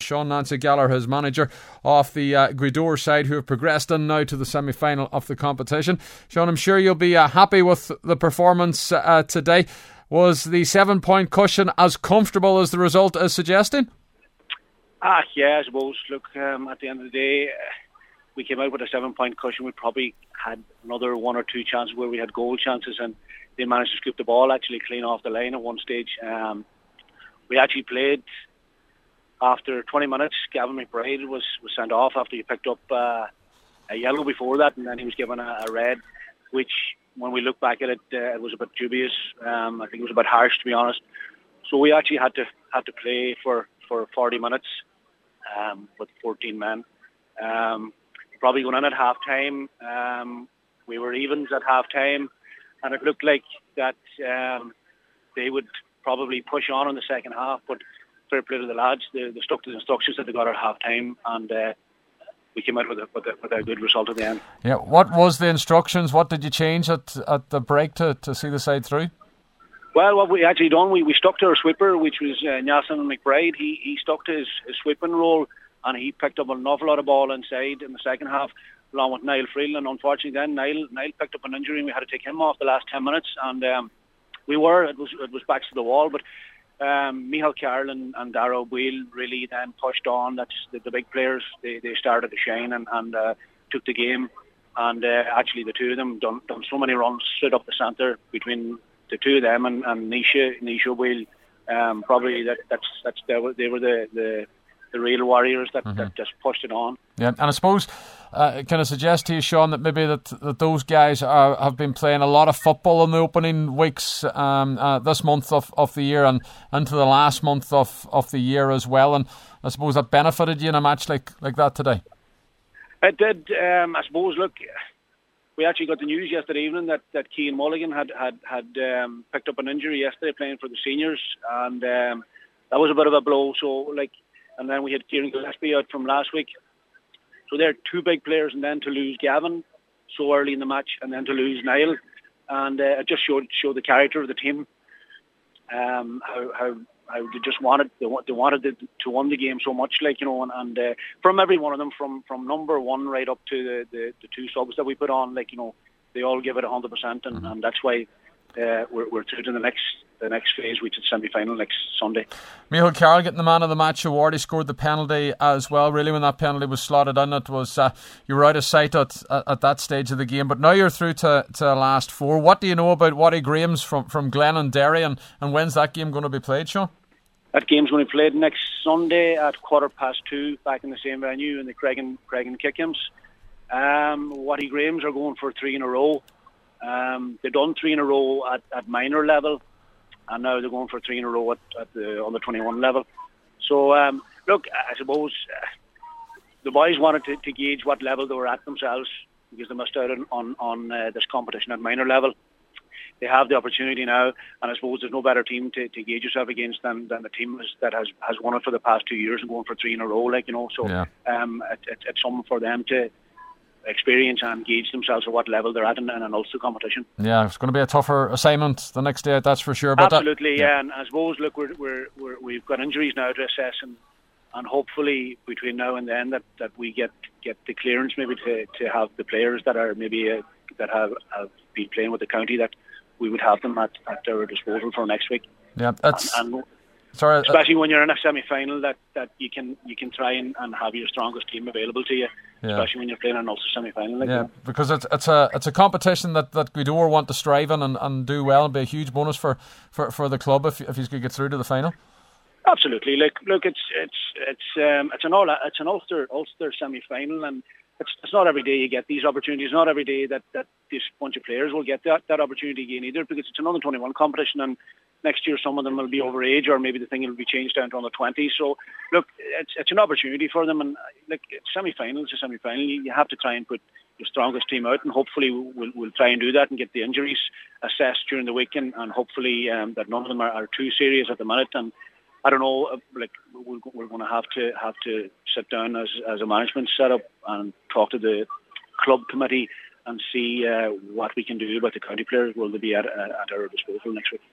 Sean Nancy Gallagher, his manager of the Gweedore side, who have progressed in now to the semi-final of the competition. Sean, I'm sure you'll be happy with the performance today. Was the 7-point cushion as comfortable as the result is suggesting? Yeah, I suppose. Look, at the end of the day, we came out with a 7-point cushion. We probably had another one or two chances where we had goal chances, and they managed to scoop the ball actually clean off the line at one stage. We actually played after 20 minutes. Gavin McBride was sent off after he picked up a yellow before that, and then he was given a red, which, when we look back at it, it was a bit dubious. I think it was a bit harsh, to be honest. So we actually had to play for 40 minutes with 14 men. Probably going in at half-time. We were evens at half-time, and it looked like that they would probably push on in the second half, but fair play to the lads. They stuck to the instructions that they got at half-time, and we came out with a good result at the end. Yeah, what was the instructions? What did you change at the break to see the side through? Well, what we actually done, we stuck to our sweeper, which was Nelson McBride. He stuck to his sweeping role, and he picked up an awful lot of ball inside in the second half, along with Niall Freeland. And unfortunately then, Niall picked up an injury, and we had to take him off the last 10 minutes. And it was backs to the wall, but Michael Carroll and Darragh O'Boyle really then pushed on. That's the big players. They started to shine and took the game. And actually the two of them done so many runs straight up the centre between the two of them and Nisha O'Boyle. Probably they were the real warriors that just pushed it on. Yeah, and I suppose can I suggest to you, Sean, that maybe that those guys have been playing a lot of football in the opening weeks this month of the year and into the last month of the year as well, and I suppose that benefited you in a match like that today? It did. I suppose, look, we actually got the news yesterday evening that Cian Mulligan had picked up an injury yesterday playing for the seniors, and that was a bit of a blow. So, and then we had Kieran Gillespie out from last week. So they're two big players, and then to lose Gavin so early in the match, and then to lose Niall, and it just showed the character of the team. How they just wanted to win the game so much, and from every one of them, from number one right up to the two subs that we put on, they all give it 100%, and that's why we're through to the next phase, which is semi-final next Sunday. Michael Carroll getting the man of the match award. He scored the penalty as well. Really, when that penalty was slotted in, it was you were out of sight at that stage of the game. But now you're through to last four. What do you know about Waddy Graham's from Glenanderry, and when's that game going to be played, Sean? That game's going to be played next Sunday at 2:15 back in the same venue in the Craig and Kickhams. Waddy Graham's are going for 3 in a row. They've done 3 in a row at minor level, and now they're going for 3 in a row at the under 21 level. So look, I suppose the boys wanted to gauge what level they were at themselves, because they missed out on this competition at minor level. They have the opportunity now, and I suppose there's no better team to gauge yourself against than the team that has won it for the past 2 years and going for 3 in a row. So yeah. It's something for them to experience and gauge themselves at what level they're at in an Ulster competition. Yeah, it's going to be a tougher assignment the next day, that's for sure. But absolutely, yeah. And I suppose, look, we've got injuries now to assess, and hopefully between now and then that we get the clearance maybe to have the players that are maybe that have been playing with the county, that we would have them at our disposal for next week. Yeah, that's... Sorry, especially when you're in a semi-final, that you can try and have your strongest team available to you, especially when you're playing an Ulster semi-final. Because it's a competition that Gweedore want to strive in and do well, and be a huge bonus for the club if you could get through to the final. Absolutely. Look, it's an Ulster semi-final, and it's not every day you get these opportunities. Not every day that this bunch of players will get that opportunity again either, because it's an under 21 competition, and next year some of them will be over age, or maybe the thing will be changed down to under 20. So look, it's an opportunity for them, and semi-final is a semi-final. You have to try and put your strongest team out, and hopefully we'll try and do that and get the injuries assessed during the week, and hopefully that none of them are too serious at the minute. And I don't know, we're going to have to sit down as a management setup and talk to the club committee and see what we can do about the county players. Will they be at our disposal next week?